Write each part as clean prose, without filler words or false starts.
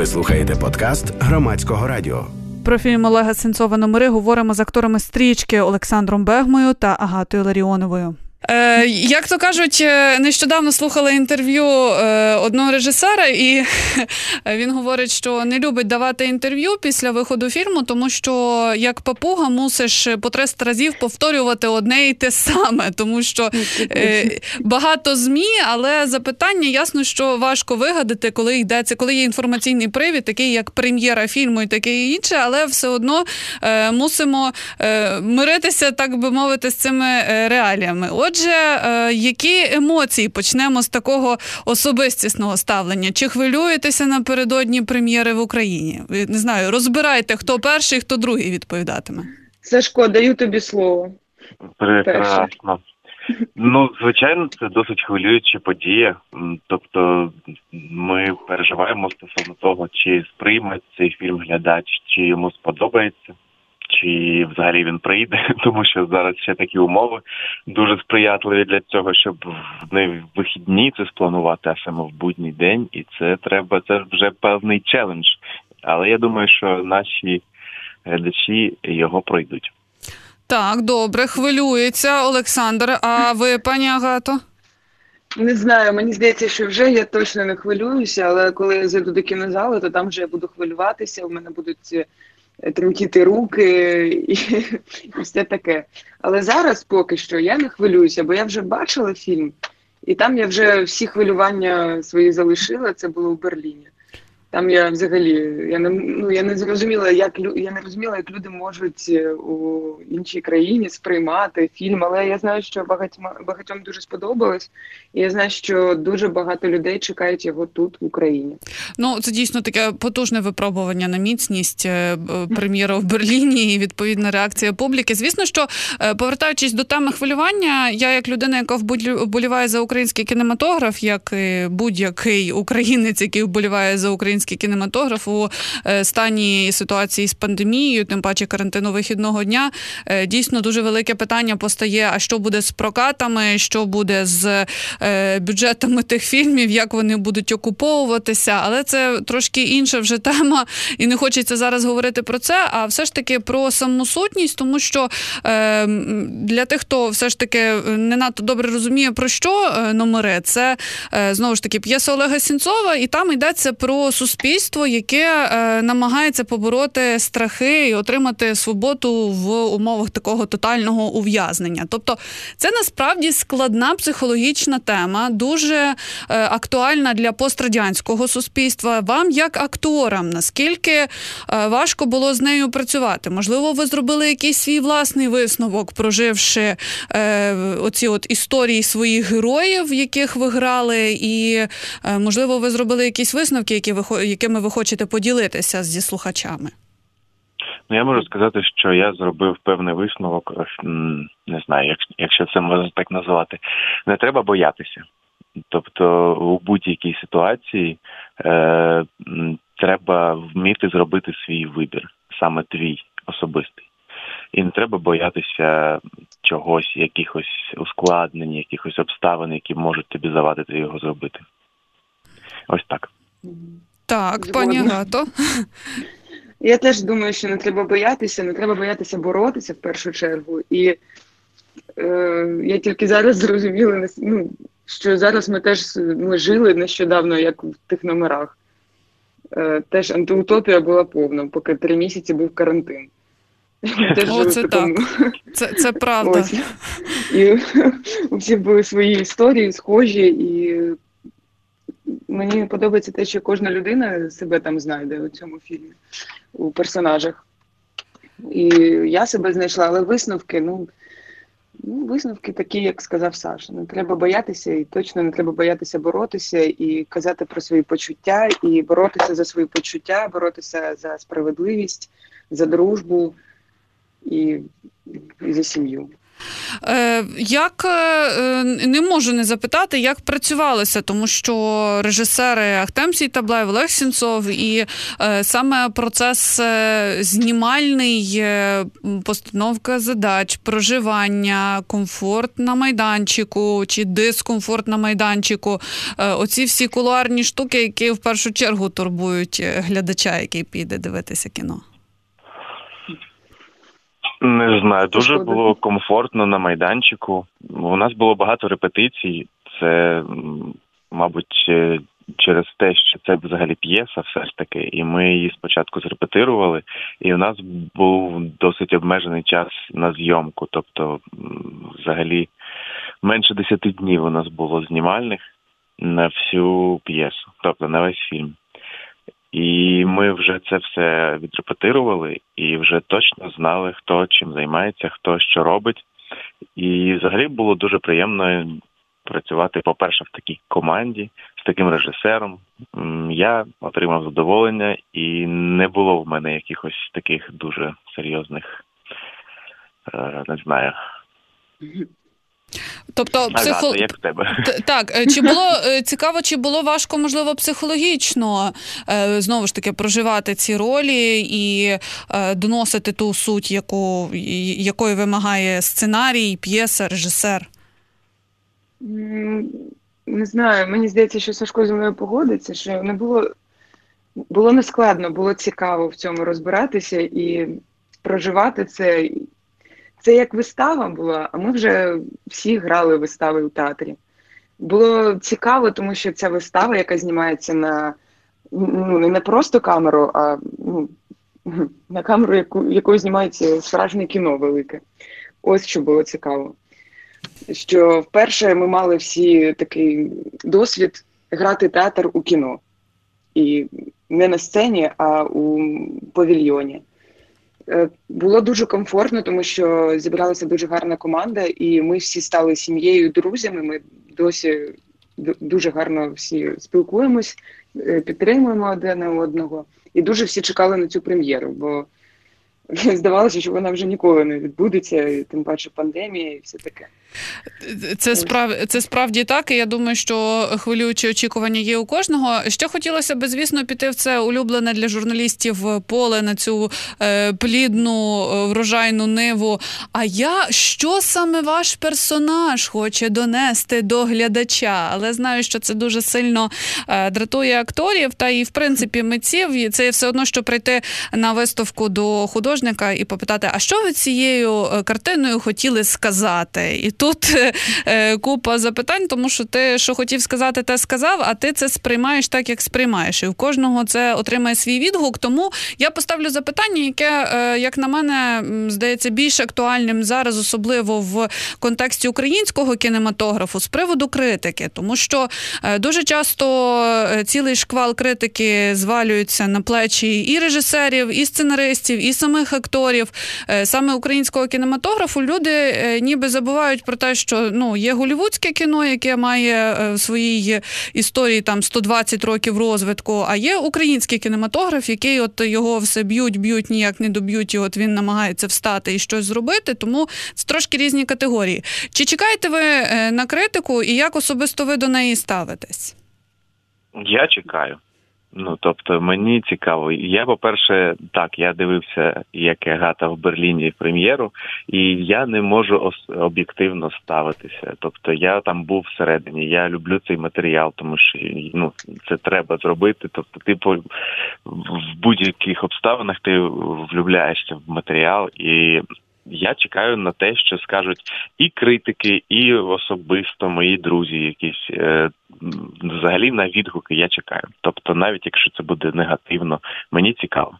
Ви слухаєте подкаст Громадського радіо. Про фільм Олега Сенцова «Номери» говоримо з акторами «Стрічки» Олександром Бегмою та Агатою Ларіоновою. Як то кажуть, нещодавно слухала інтерв'ю одного режисера, і він говорить, що не любить давати інтерв'ю після виходу фільму, тому що як папуга мусиш по 300 разів повторювати одне і те саме, тому що багато ЗМІ, але запитання ясно, що важко вигадати, коли йдеться, коли є інформаційний привід, такий як прем'єра фільму і таке інше, але все одно мусимо миритися, так би мовити, з цими реаліями. Отже, які емоції? Почнемо з такого особистісного ставлення. Чи хвилюєтеся напередодні прем'єри в Україні? Ви, не знаю, розбирайте, хто перший, хто другий відповідатиме. Сашко, даю тобі слово. Прекрасно. Звичайно, це досить хвилююча подія. Тобто ми переживаємо стосовно того, чи сприйме цей фільм глядач, чи йому сподобається, чи взагалі він прийде, тому що зараз ще такі умови дуже сприятливі для цього, щоб не в вихідні це спланувати, а саме в будній день. І це вже певний челендж. Але я думаю, що наші глядачі його пройдуть. Так, добре, хвилюється Олександр. А ви, пані Агато? Не знаю, мені здається, що вже я точно не хвилююся, але коли я зайду до кінозалу, то там вже я буду хвилюватися, у мене будуть тремтіти руки і все таке. Але зараз поки що я не хвилююся, бо я вже бачила фільм, і там я вже всі хвилювання свої залишила, це було у Берліні. Там я взагалі, я не зрозуміла, як люди можуть у іншій країні сприймати фільм, але я знаю, що багатьом дуже сподобалось, і я знаю, що дуже багато людей чекають його тут, в Україні. Це дійсно таке потужне випробування на міцність, прем'єра в Берліні і відповідна реакція публіки. Звісно, що, повертаючись до теми хвилювання, я як людина, яка вболіває за український кінематограф, як і будь-який українець, який вболіває за український кінематограф у стані ситуації з пандемією, тим паче карантину вихідного дня, дійсно дуже велике питання постає, а що буде з прокатами, що буде з бюджетами тих фільмів, як вони будуть окуповуватися, але це трошки інша вже тема, і не хочеться зараз говорити про це, а все ж таки про саму сутність, тому що для тих, хто все ж таки не надто добре розуміє, про що «Номери», це, знову ж таки, п'єса Олега Сенцова, і там йдеться про суспільство, яке намагається побороти страхи і отримати свободу в умовах такого тотального ув'язнення. Тобто це насправді складна психологічна тема, дуже актуальна для пострадянського суспільства. Вам, як акторам, наскільки важко було з нею працювати? Можливо, ви зробили якийсь свій власний висновок, проживши оці історії своїх героїв, яких ви грали, і, можливо, ви зробили якісь висновки, якими ви хочете поділитися зі слухачами? Я можу сказати, що я зробив певний висновок, не знаю, якщо це можна так назвати. Не треба боятися. Тобто у будь-якій ситуації треба вміти зробити свій вибір, саме твій особистий. І не треба боятися чогось, якихось ускладнень, якихось обставин, які можуть тобі завадити його зробити. Ось так. Так, пані Агато. Я теж думаю, що не треба боятися боротися в першу чергу. І я тільки зараз зрозуміла, що зараз ми жили нещодавно, як в тих номерах. Теж антиутопія була повна, поки 3 місяці був карантин. Це так. Це правда. Ось. І у всіх були свої історії схожі, і мені подобається те, що кожна людина себе там знайде у цьому фільмі, у персонажах. І я себе знайшла, але висновки такі, як сказав Саша. Не треба боятися, і точно не треба боятися боротися, і казати про свої почуття, і боротися за свої почуття, боротися за справедливість, за дружбу і за сім'ю. Не можу не запитати, як працювалося, тому що режисери Ахтем Сейтаблаєв, Олег Сенцов, і саме процес знімальний, постановка задач, проживання, комфорт на майданчику чи дискомфорт на майданчику, оці всі кулуарні штуки, які в першу чергу турбують глядача, який піде дивитися кіно. Не знаю, дуже було комфортно на майданчику. У нас було багато репетицій. Це, мабуть, через те, що це взагалі п'єса все ж таки. І ми її спочатку зрепетирували. І у нас був досить обмежений час на зйомку. Тобто, взагалі, менше 10 днів у нас було знімальних на всю п'єсу. Тобто, на весь фільм. І ми вже це все відрепетирували і вже точно знали, хто чим займається, хто що робить. І взагалі було дуже приємно працювати, по-перше, в такій команді, з таким режисером. Я отримав задоволення і не було в мене якихось таких дуже серйозних, не знаю... Тобто, як в тебе? Так, чи було цікаво, чи було важко, можливо, психологічно знову ж таки проживати ці ролі і доносити ту суть, якої вимагає сценарій, п'єса, режисер? Не знаю, мені здається, що Сашко зі мною погодиться, що не було нескладно, було цікаво в цьому розбиратися і проживати це. Це як вистава була, а ми вже всі грали вистави у театрі. Було цікаво, тому що ця вистава, яка знімається не на просто камеру, а на камеру, якою знімається справжнє кіно велике. Ось що було цікаво. Що вперше ми мали всі такий досвід грати театр у кіно. І не на сцені, а у павільйоні. Було дуже комфортно, тому що зібралася дуже гарна команда, і ми всі стали сім'єю, друзями, ми досі дуже гарно всі спілкуємось, підтримуємо один одного, і дуже всі чекали на цю прем'єру, бо здавалося, що вона вже ніколи не відбудеться, і тим паче пандемія і все таке. Це справді так, і я думаю, що хвилюючі очікування є у кожного. Ще хотілося б, звісно, піти в це улюблене для журналістів поле, на цю плідну, врожайну ниву. Що саме ваш персонаж хоче донести до глядача? Але знаю, що це дуже сильно дратує акторів, та і, в принципі, митців. Це все одно, що прийти на виставку до художника і попитати, а що ви цією картиною хотіли сказати? І тут купа запитань, тому що ти, що хотів сказати, те сказав, а ти це сприймаєш так, як сприймаєш. І в кожного це отримає свій відгук. Тому я поставлю запитання, яке, як на мене, здається, більш актуальним зараз, особливо в контексті українського кінематографу, з приводу критики. Тому що дуже часто цілий шквал критики звалюється на плечі і режисерів, і сценаристів, і самих акторів. Саме українського кінематографу люди ніби забувають про те, що є голлівудське кіно, яке має в своїй історії там 120 років розвитку, а є український кінематограф, який от його все б'ють, ніяк не доб'ють, і от він намагається встати і щось зробити, тому це трошки різні категорії. Чи чекаєте ви на критику і як особисто ви до неї ставитесь? Я чекаю. Тобто, мені цікаво. Я, по-перше, я дивився, як Агата в Берліні прем'єру, і я не можу об'єктивно ставитися. Тобто, я там був всередині, я люблю цей матеріал, тому що, це треба зробити. Тобто, в будь-яких обставинах ти влюбляєшся в матеріал, і я чекаю на те, що скажуть і критики, і особисто мої друзі якісь. Взагалі на відгуки я чекаю. Тобто навіть якщо це буде негативно, мені цікаво.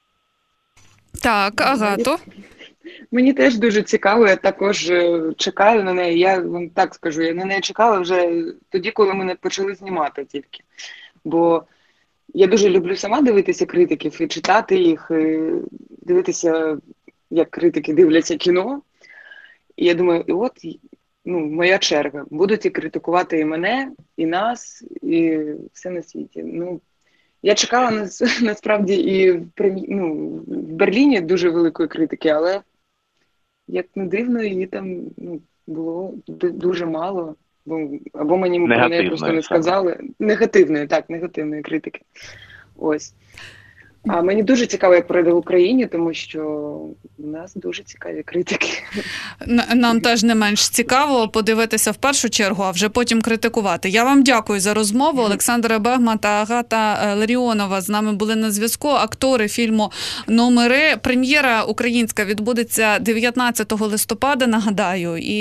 Так, Агато? Мені теж дуже цікаво, я також чекаю на неї. Я вам так скажу, я на неї чекала вже тоді, коли ми не почали знімати тільки. Бо я дуже люблю сама дивитися критиків і читати їх, і дивитися, як критики дивляться кіно. І я думаю, і от моя черга. Будуть і критикувати і мене, і нас, і все на світі. Я чекала насправді і в Берліні дуже великої критики, але як не дивно, її там було дуже мало. Або мені про неї просто не сказали. Негативної критики. Ось. А мені дуже цікаво, як пройде в Україні, тому що у нас дуже цікаві критики. Нам теж не менш цікаво подивитися в першу чергу, а вже потім критикувати. Я вам дякую за розмову. Олександра Бегма та Агата Ларіонова з нами були на зв'язку. Актори фільму «Номери». Прем'єра українська відбудеться 19 листопада, нагадаю. І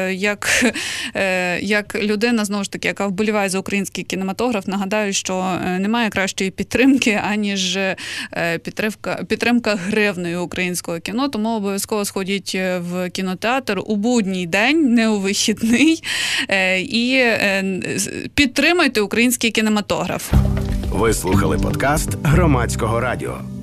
як людина, знову ж таки, яка вболіває за український кінематограф, нагадаю, що немає кращої підтримки, аніж підтримка гривнею українського кіно, тому обов'язково сходіть в кінотеатр у будній день, не у вихідний, і підтримайте український кінематограф. Ви слухали подкаст Громадського радіо.